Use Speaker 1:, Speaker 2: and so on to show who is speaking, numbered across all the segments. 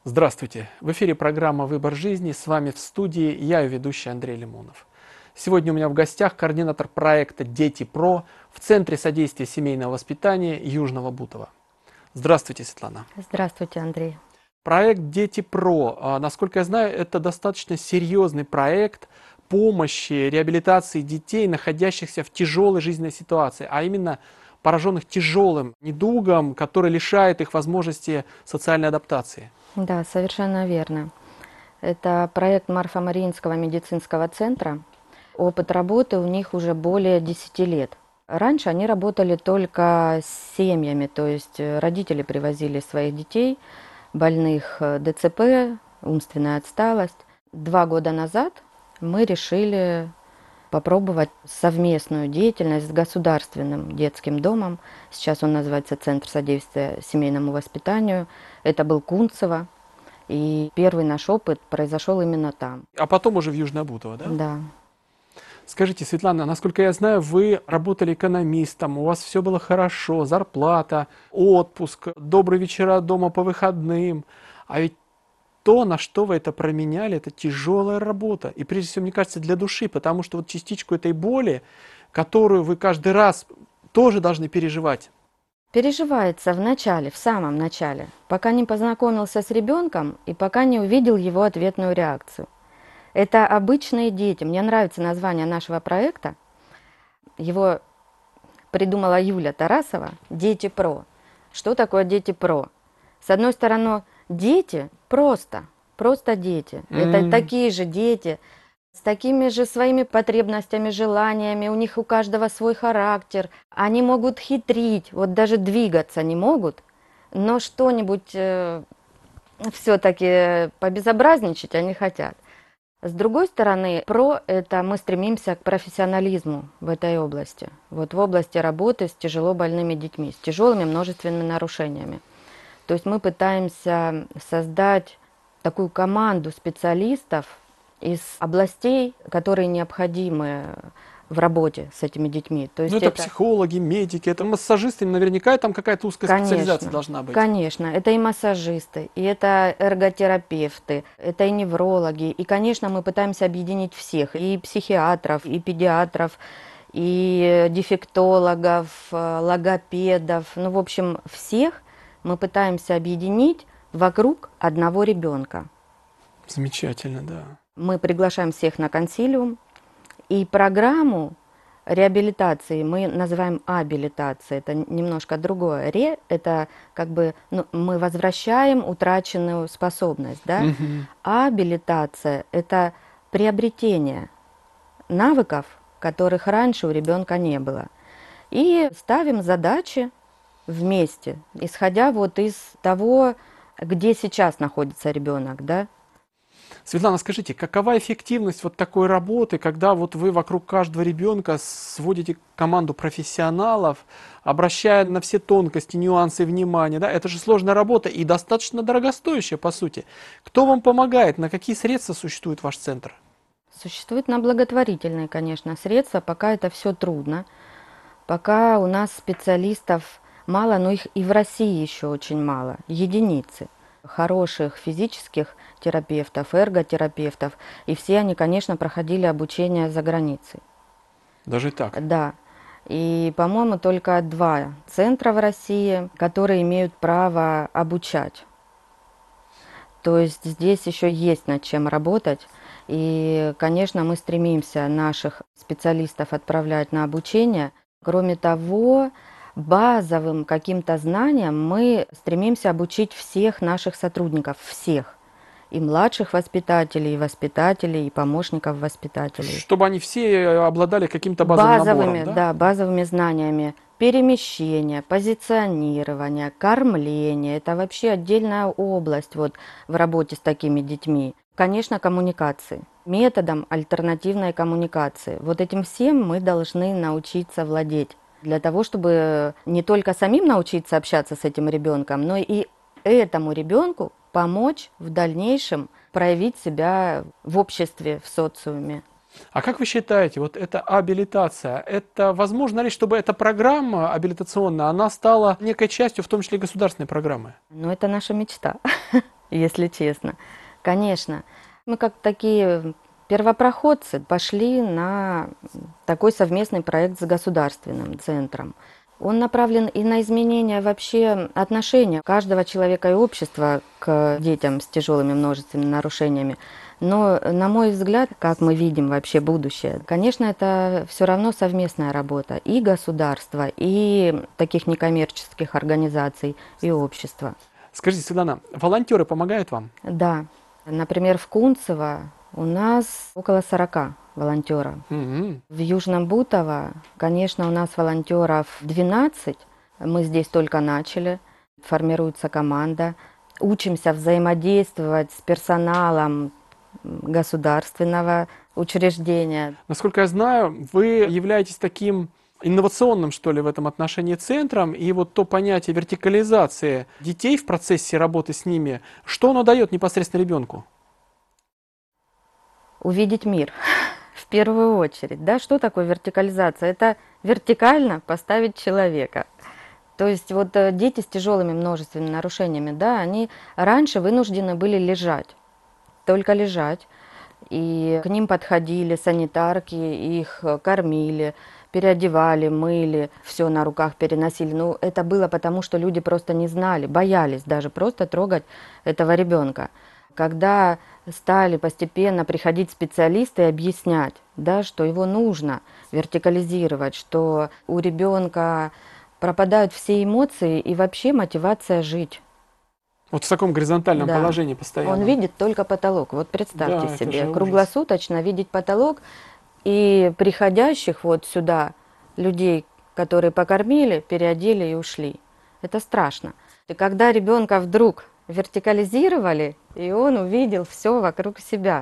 Speaker 1: Здравствуйте! В эфире программа «Выбор жизни». С вами в студии я, ее ведущий Андрей Лимонов. Сегодня у меня в гостях координатор проекта «Дети ПРО» в Центре содействия семейного воспитания Южного Бутова. Здравствуйте, Светлана.
Speaker 2: Здравствуйте, Андрей.
Speaker 1: Проект «Дети ПРО», насколько я знаю, это достаточно серьезный проект помощи, реабилитации детей, находящихся в тяжелой жизненной ситуации, а именно пораженных тяжелым недугом, который лишает их возможности социальной адаптации.
Speaker 2: Да, совершенно верно. Это проект Марфа-Мариинского медицинского центра. Опыт работы у них уже более 10 лет. Раньше они работали только с семьями, то есть родители привозили своих детей, больных ДЦП, умственная отсталость. 2 года назад мы решили попробовать совместную деятельность с государственным детским домом. Сейчас он называется Центр содействия семейному воспитанию. Это был Кунцево. И первый наш опыт произошел именно там.
Speaker 1: А потом уже в Южное Бутово, да?
Speaker 2: Да.
Speaker 1: Скажите, Светлана, насколько я знаю, вы работали экономистом, у вас все было хорошо, зарплата, отпуск, добрые вечера дома по выходным. А ведь то, на что вы это променяли, это тяжелая работа. И прежде всего, мне кажется, для души, потому что вот частичку этой боли, которую вы каждый раз тоже должны переживать.
Speaker 2: Переживается в начале, в самом начале, пока не познакомился с ребенком и пока не увидел его ответную реакцию. Это обычные дети. Мне нравится название нашего проекта. Его придумала Юля Тарасова «Дети ПРО». Что такое «Дети ПРО»? С одной стороны, дети просто дети. Это такие же дети, с такими же своими потребностями, желаниями, у них у каждого свой характер. Они могут хитрить, вот даже двигаться не могут, но что-нибудь все-таки побезобразничать они хотят. С другой стороны, ПРО – это мы стремимся к профессионализму в этой области. Вот в области работы с тяжело больными детьми, с тяжелыми множественными нарушениями. То есть мы пытаемся создать такую команду специалистов из областей, которые необходимы в работе с этими детьми. То есть
Speaker 1: Это психологи, медики, это массажисты, наверняка там какая-то узкая специализация должна быть.
Speaker 2: Конечно, это и массажисты, и это эрготерапевты, это и неврологи. И, конечно, мы пытаемся объединить всех, и психиатров, и педиатров, и дефектологов, логопедов, ну, в общем, всех мы пытаемся объединить вокруг одного ребенка.
Speaker 1: Замечательно, да.
Speaker 2: Мы приглашаем всех на консилиум, и программу реабилитации мы называем абилитацией, это немножко другое. Ре – это как бы мы возвращаем утраченную способность, да? Абилитация – это приобретение навыков, которых раньше у ребенка не было. И ставим задачи вместе, исходя вот из того, где сейчас находится ребенок, да?
Speaker 1: Светлана, скажите, какова эффективность вот такой работы, когда вот вы вокруг каждого ребенка сводите команду профессионалов, обращая на все тонкости, нюансы внимания, да? Это же сложная работа и достаточно дорогостоящая, по сути. Кто вам помогает, на какие средства существует ваш центр?
Speaker 2: Существует на благотворительные, конечно, средства, пока это все трудно, пока у нас специалистов мало, но их и в России еще очень мало, единицы хороших физических терапевтов, эрготерапевтов, и все они, конечно, проходили обучение за границей.
Speaker 1: Даже так?
Speaker 2: Да. И, по-моему, только 2 центра в России, которые имеют право обучать. То есть здесь еще есть над чем работать. И, конечно, мы стремимся наших специалистов отправлять на обучение. Кроме того, базовым каким-то знаниям мы стремимся обучить всех наших сотрудников, всех. И младших воспитателей, и помощников воспитателей.
Speaker 1: Чтобы они все обладали каким-то базовым набором, да?
Speaker 2: Да, базовыми знаниями. Перемещение, позиционирование, кормление – это вообще отдельная область вот, в работе с такими детьми. Конечно, коммуникации. Методом альтернативной коммуникации. Вот этим всем мы должны научиться владеть. Для того, чтобы не только самим научиться общаться с этим ребенком, но и этому ребенку помочь в дальнейшем проявить себя в обществе, в социуме.
Speaker 1: А как вы считаете, вот эта абилитация, это возможно ли, чтобы эта программа абилитационная, она стала некой частью, в том числе государственной программы?
Speaker 2: Ну, это наша мечта. если честно. Конечно, мы как такие первопроходцы пошли на такой совместный проект с государственным центром. Он направлен и на изменение вообще отношения каждого человека и общества к детям с тяжелыми множественными нарушениями. Но, на мой взгляд, как мы видим вообще будущее, конечно, это все равно совместная работа и государства, и таких некоммерческих организаций, и общества.
Speaker 1: Скажите, Светлана, волонтеры помогают вам?
Speaker 2: Да, например, в Кунцево у нас около 40 волонтеров.
Speaker 1: Мгм.
Speaker 2: В Южном Бутово, конечно, у нас волонтеров 12. Мы здесь только начали. Формируется команда. Учимся взаимодействовать с персоналом государственного учреждения.
Speaker 1: Насколько я знаю, вы являетесь таким инновационным, что ли, в этом отношении центром, и вот то понятие вертикализации детей в процессе работы с ними, что оно дает непосредственно ребенку?
Speaker 2: Увидеть мир в первую очередь. Да? Что такое вертикализация? Это вертикально поставить человека. То есть вот дети с тяжелыми множественными нарушениями, да, они раньше вынуждены были лежать, только лежать. И к ним подходили санитарки, их кормили, переодевали, мыли, все на руках переносили. Ну, это было потому, что люди просто не знали, боялись даже просто трогать этого ребенка. Когда стали постепенно приходить специалисты и объяснять, да, что его нужно вертикализировать, что у ребенка пропадают все эмоции и вообще мотивация жить.
Speaker 1: Вот в таком горизонтальном
Speaker 2: Да.
Speaker 1: положении постоянно.
Speaker 2: Он видит только потолок. Вот
Speaker 1: Да,
Speaker 2: представьте
Speaker 1: это
Speaker 2: себе,
Speaker 1: же ужас.
Speaker 2: круглосуточно видеть потолок и приходящих вот сюда людей, которые покормили, переодели и ушли. Это страшно. И когда ребенка вдруг вертикализировали, и он увидел все вокруг себя,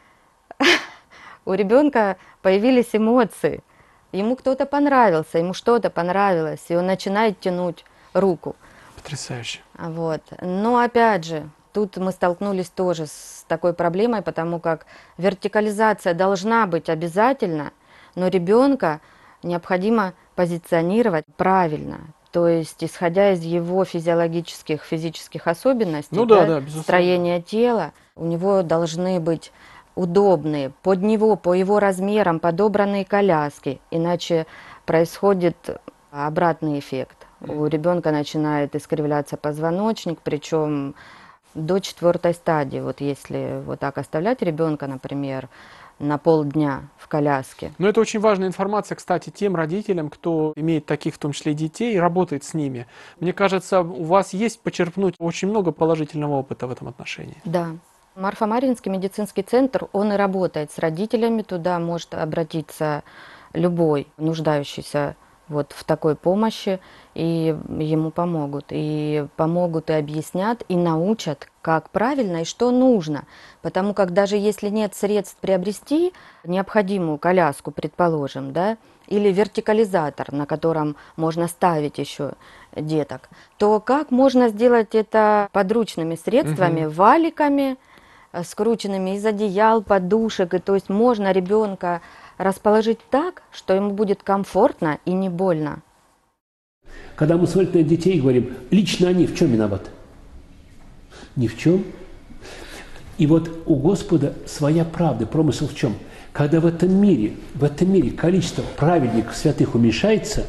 Speaker 2: у ребенка появились эмоции. Ему кто-то понравился, ему что-то понравилось, и он начинает тянуть руку.
Speaker 1: Потрясающе.
Speaker 2: Вот. Но опять же, тут мы столкнулись тоже с такой проблемой, потому как вертикализация должна быть обязательно, но ребенка необходимо позиционировать правильно. То есть, исходя из его физических особенностей,
Speaker 1: Ну да, безусловно.
Speaker 2: строения тела, у него должны быть удобные, под него, по его размерам подобранные коляски, иначе происходит обратный эффект. У ребенка начинает искривляться позвоночник, причем до 4-й стадии. Вот если вот так оставлять ребенка, например, на полдня в коляске.
Speaker 1: Но это очень важная информация, кстати, тем родителям, кто имеет таких, в том числе, детей, и работает с ними. Мне кажется, у вас есть почерпнуть очень много положительного опыта в этом отношении.
Speaker 2: Да. Марфа-Марьинский медицинский центр, он и работает с родителями, туда может обратиться любой нуждающийся вот в такой помощи, и ему помогут. И помогут, и объяснят, и научат, как правильно и что нужно. Потому как даже если нет средств приобрести необходимую коляску, предположим, да, или вертикализатор, на котором можно ставить еще деток, то как можно сделать это подручными средствами, валиками, скрученными из одеял, подушек, и то есть можно ребенка расположить так, что ему будет комфортно и не больно.
Speaker 3: Когда мы смотрим на детей и говорим, лично они в чем виноваты? Ни в чем. И вот у Господа своя правда, промысел в чем? Когда в этом мире количество праведников, святых уменьшается,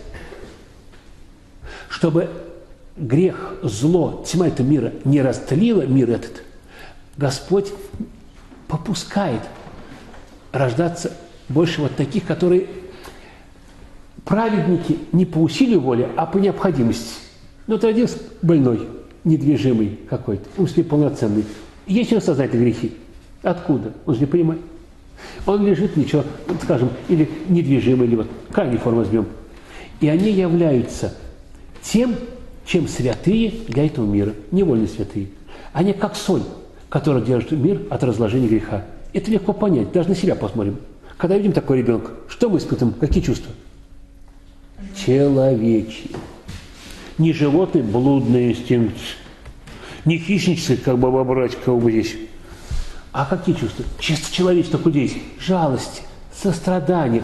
Speaker 3: чтобы грех, зло, тьма этого мира не растлила мир этот, Господь попускает рождаться больше вот таких, которые праведники не по усилию воли, а по необходимости. Ну, вот родился больной, недвижимый какой-то, умственно полноценный. Есть у него сознательные грехи. Откуда? Он же не понимает. Он лежит, ничего, скажем, или недвижимый, или вот крайнюю форму возьмем. И они являются тем, чем святые для этого мира, невольно святые. Они как соль, которая держит мир от разложения греха. Это легко понять, даже на себя посмотрим. Когда видим такого ребенка, что мы испытываем, какие чувства? Человечьи. Не животный блудный инстинкт, не хищнический, как баба брать кого здесь. А какие чувства? Чисто человечество здесь. Жалость, сострадание.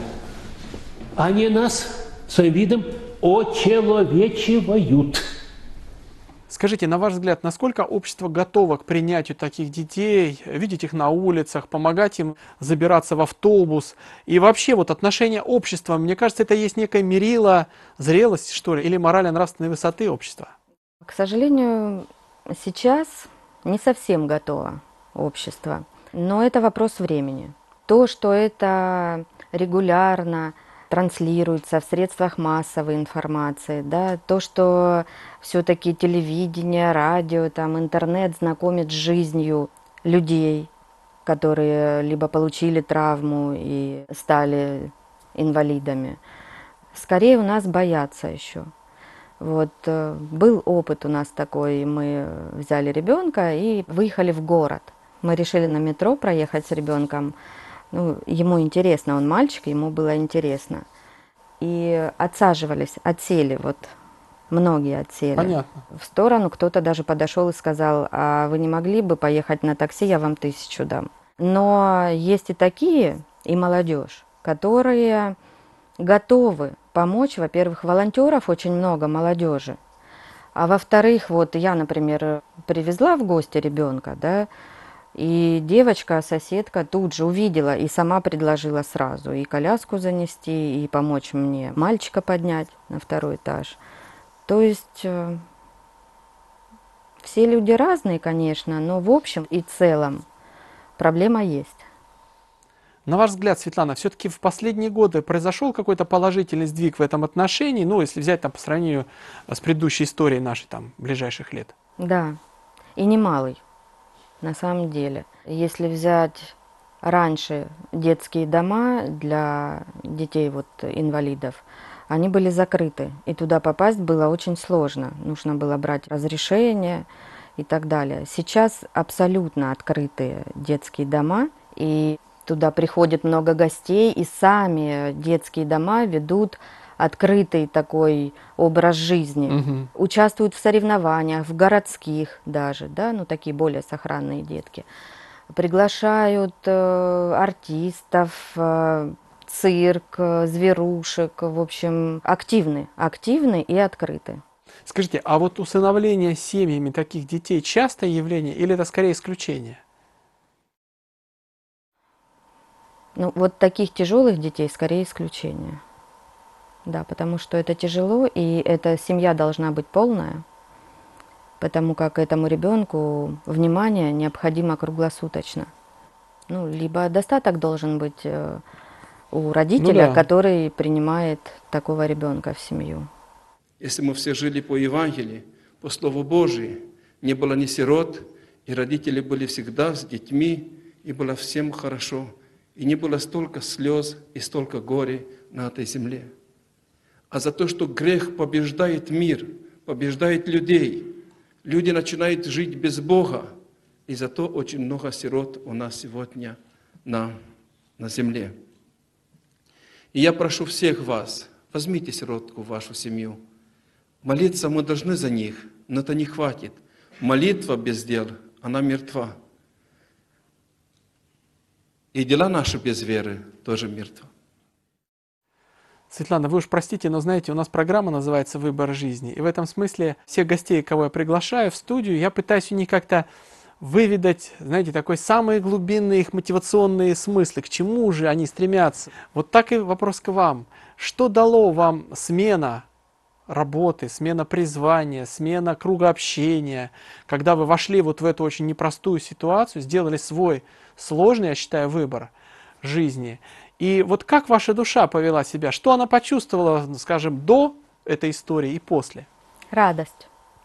Speaker 3: Они нас своим видом очеловечивают.
Speaker 1: Скажите, на ваш взгляд, насколько общество готово к принятию таких детей, видеть их на улицах, помогать им забираться в автобус? И вообще вот отношение общества, мне кажется, это есть некое мерило зрелости, что ли, или морально-нравственной высоты общества?
Speaker 2: К сожалению, сейчас не совсем готово общество, но это вопрос времени. То, что это регулярно транслируется в средствах массовой информации, да, то, что все-таки телевидение, радио, там, интернет знакомит с жизнью людей, которые либо получили травму и стали инвалидами. Скорее у нас боятся еще. Вот был опыт у нас такой, мы взяли ребенка и выехали в город. Мы решили на метро проехать с ребенком. Ну, ему интересно, он мальчик, ему было интересно. И отсаживались, отсели, вот многие отсели.
Speaker 1: Понятно.
Speaker 2: В сторону кто-то даже подошел и сказал: а вы не могли бы поехать на такси, я вам 1000 дам. Но есть и такие, и молодежь, которые готовы помочь. Во-первых, волонтеров очень много, молодежи. А во-вторых, вот я, например, привезла в гости ребенка, да, и девочка, соседка тут же увидела и сама предложила сразу и коляску занести, и помочь мне мальчика поднять на 2-й этаж. То есть все люди разные, конечно, но в общем и целом проблема есть.
Speaker 1: На ваш взгляд, Светлана, все-таки в последние годы произошел какой-то положительный сдвиг в этом отношении, ну, если взять там по сравнению с предыдущей историей нашей там ближайших лет?
Speaker 2: Да, и немалый, на самом деле. Если взять раньше детские дома для детей вот инвалидов, они были закрыты, и туда попасть было очень сложно. Нужно было брать разрешение и так далее. Сейчас абсолютно открытые детские дома, и туда приходит много гостей, и сами детские дома ведут открытый такой образ жизни.
Speaker 1: Мгм.
Speaker 2: Участвуют в соревнованиях, в городских даже, да, ну такие более сохранные детки. Приглашают артистов, цирк, зверушек, в общем, активны и открыты.
Speaker 1: Скажите, а вот усыновление семьями таких детей частое явление или это скорее исключение?
Speaker 2: Ну, вот таких тяжелых детей скорее исключение. Да, потому что это тяжело, и эта семья должна быть полная, потому как этому ребенку внимание необходимо круглосуточно. Ну, либо достаток должен быть у родителя,
Speaker 1: да.
Speaker 2: который принимает такого ребенка в семью.
Speaker 4: Если мы все жили по Евангелию, по Слову Божию, не было ни сирот, и родители были всегда с детьми, и было всем хорошо, и не было столько слез и столько горя на этой земле. А за то, что грех побеждает мир, побеждает людей, люди начинают жить без Бога, и зато очень много сирот у нас сегодня на земле. И я прошу всех вас, возьмите сиротку в вашу семью. Молиться мы должны за них, но это не хватит. Молитва без дел, она мертва. И дела наши без веры тоже мертвы.
Speaker 1: Светлана, вы уж простите, но знаете, у нас программа называется «Выбор жизни». И в этом смысле всех гостей, кого я приглашаю в студию, я пытаюсь у них как-то выведать, знаете, такой самые глубинные их мотивационные смыслы, к чему же они стремятся. Вот так и вопрос к вам. Что дало вам смена работы, смена призвания, смена круга общения, когда вы вошли вот в эту очень непростую ситуацию, сделали свой сложный, я считаю, выбор жизни. И вот как ваша душа повела себя? Что она почувствовала, скажем, до этой истории и после?
Speaker 2: Радость.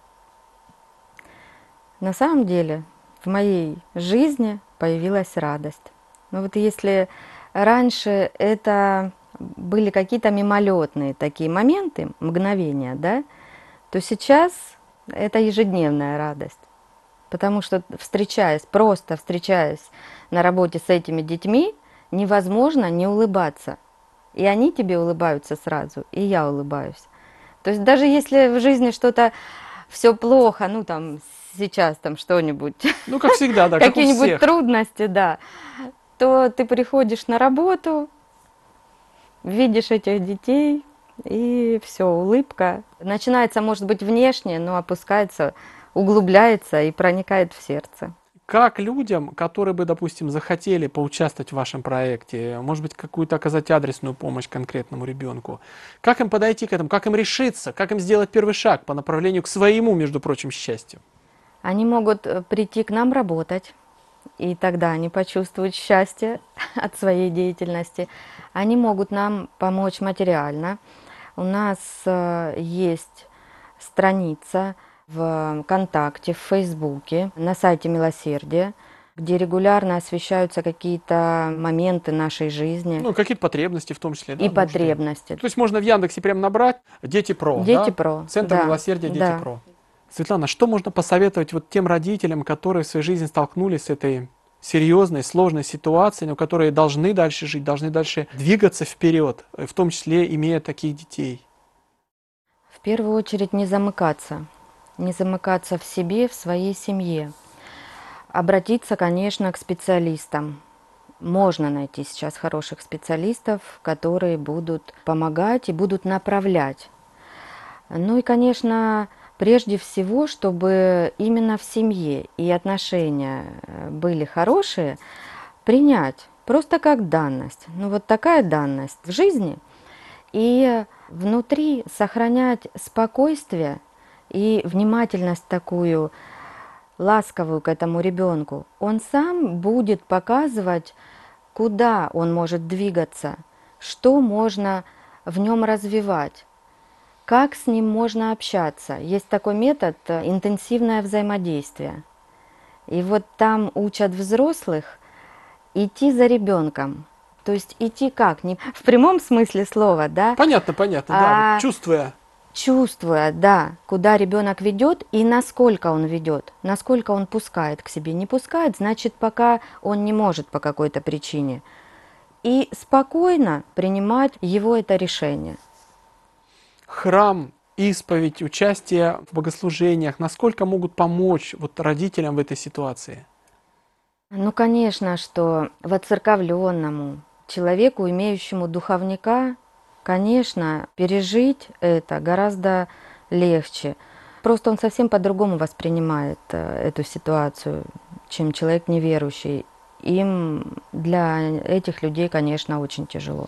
Speaker 2: На самом деле в моей жизни появилась радость. Ну вот если раньше это были какие-то мимолетные такие моменты, мгновения, да, то сейчас это ежедневная радость. Потому что просто встречаясь на работе с этими детьми, невозможно не улыбаться. И они тебе улыбаются сразу, и я улыбаюсь. То есть даже если в жизни что-то все плохо, ну там сейчас там что-нибудь,
Speaker 1: Ну, как всегда, да, как у
Speaker 2: какие-нибудь
Speaker 1: всех.
Speaker 2: трудности, да, то ты приходишь на работу, видишь этих детей, и все, улыбка. Начинается, может быть, внешне, но опускается углубляется и проникает в сердце.
Speaker 1: Как людям, которые бы, допустим, захотели поучаствовать в вашем проекте, может быть, какую-то оказать адресную помощь конкретному ребенку, как им подойти к этому, как им решиться, как им сделать первый шаг по направлению к своему, между прочим, счастью?
Speaker 2: Они могут прийти к нам работать, и тогда они почувствуют счастье от своей деятельности. Они могут нам помочь материально. У нас есть страница в ВКонтакте, в Фейсбуке, на сайте Милосердия, где регулярно освещаются какие-то моменты нашей жизни
Speaker 1: Ну, какие-то потребности в том числе, да,
Speaker 2: и
Speaker 1: нужды.
Speaker 2: потребности.
Speaker 1: То есть можно в Яндексе прям набрать «Дети Про»,
Speaker 2: Дети
Speaker 1: да?
Speaker 2: Про,
Speaker 1: Центр
Speaker 2: да,
Speaker 1: милосердия «Дети
Speaker 2: да.
Speaker 1: Про». Светлана, что можно посоветовать вот тем родителям, которые в своей жизни столкнулись с этой серьезной, сложной ситуацией, но которые должны дальше жить, должны дальше двигаться вперед, в том числе имея таких детей?
Speaker 2: В первую очередь не замыкаться в себе, в своей семье. Обратиться, конечно, к специалистам. Можно найти сейчас хороших специалистов, которые будут помогать и будут направлять. Ну и, конечно, прежде всего, чтобы именно в семье и отношения были хорошие, принять просто как данность. Ну вот такая данность в жизни. И внутри сохранять спокойствие и внимательность такую ласковую к этому ребенку. Он сам будет показывать, куда он может двигаться, что можно в нем развивать, как с ним можно общаться. Есть такой метод интенсивное взаимодействие. И вот там учат взрослых идти за ребенком. То есть идти как? Не в прямом смысле слова, да?
Speaker 1: Понятно, да, вот чувствуя.
Speaker 2: Чувствуя, да, куда ребенок ведет и насколько он ведет, насколько он пускает к себе. Не пускает, значит, пока он не может по какой-то причине. И спокойно принимать его это решение.
Speaker 1: Храм, исповедь, участие в богослужениях, насколько могут помочь вот родителям в этой ситуации?
Speaker 2: Ну, конечно, что воцерковленному человеку, имеющему духовника, конечно, пережить это гораздо легче. Просто он совсем по-другому воспринимает эту ситуацию, чем человек неверующий. Им, для этих людей, конечно, очень тяжело.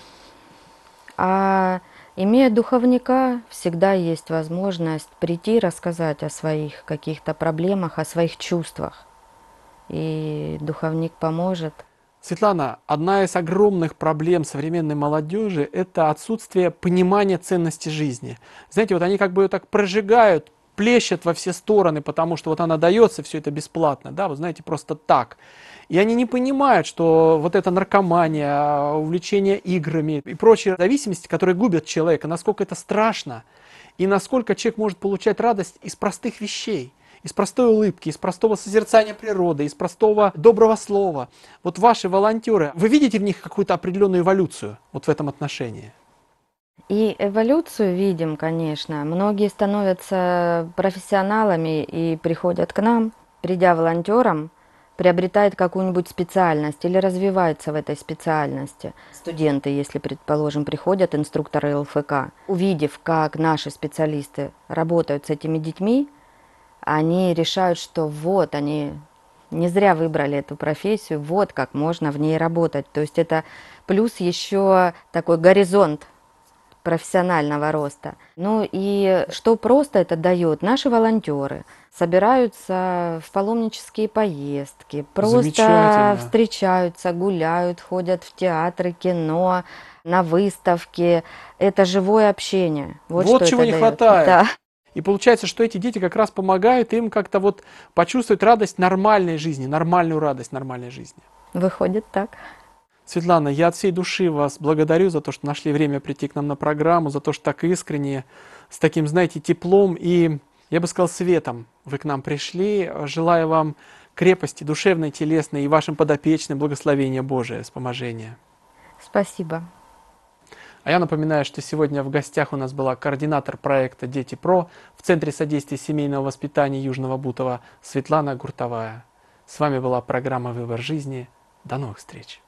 Speaker 2: А имея духовника, всегда есть возможность прийти, рассказать о своих каких-то проблемах, о своих чувствах. И духовник поможет.
Speaker 1: Светлана, одна из огромных проблем современной молодежи – это отсутствие понимания ценности жизни. Знаете, вот они как бы ее так прожигают, плещут во все стороны, потому что вот она дается, все это бесплатно, да, вы знаете, просто так. И они не понимают, что вот эта наркомания, увлечение играми и прочие зависимости, которые губят человека, насколько это страшно, и насколько человек может получать радость из простых вещей. Из простой улыбки, из простого созерцания природы, из простого доброго слова. Вот ваши волонтеры, вы видите в них какую-то определенную эволюцию вот в этом отношении?
Speaker 2: И эволюцию видим, конечно. Многие становятся профессионалами и приходят к нам, придя волонтером, приобретает какую-нибудь специальность или развивается в этой специальности. Студенты, если, предположим, приходят, инструкторы ЛФК, увидев, как наши специалисты работают с этими детьми, они решают, что вот они не зря выбрали эту профессию, вот как можно в ней работать. То есть это плюс еще такой горизонт профессионального роста. Ну и что просто это дает? Наши волонтеры собираются в паломнические поездки, просто встречаются, гуляют, ходят в театры, кино, на выставки. Это живое общение. Вот что
Speaker 1: чего
Speaker 2: это
Speaker 1: не
Speaker 2: дает.
Speaker 1: хватает.
Speaker 2: Да.
Speaker 1: И получается, что эти дети как раз помогают им как-то вот почувствовать радость нормальной жизни, нормальную радость нормальной жизни.
Speaker 2: Выходит так.
Speaker 1: Светлана, я от всей души вас благодарю за то, что нашли время прийти к нам на программу, за то, что так искренне, с таким, знаете, теплом и, я бы сказал, светом вы к нам пришли. Желаю вам крепости душевной, телесной и вашим подопечным благословения Божия, вспоможения.
Speaker 2: Спасибо.
Speaker 1: А я напоминаю, что сегодня в гостях у нас была координатор проекта «Дети Про» в Центре содействия семейного воспитания Южного Бутова Светлана Гуртовая. С вами была программа «Выбор жизни». До новых встреч!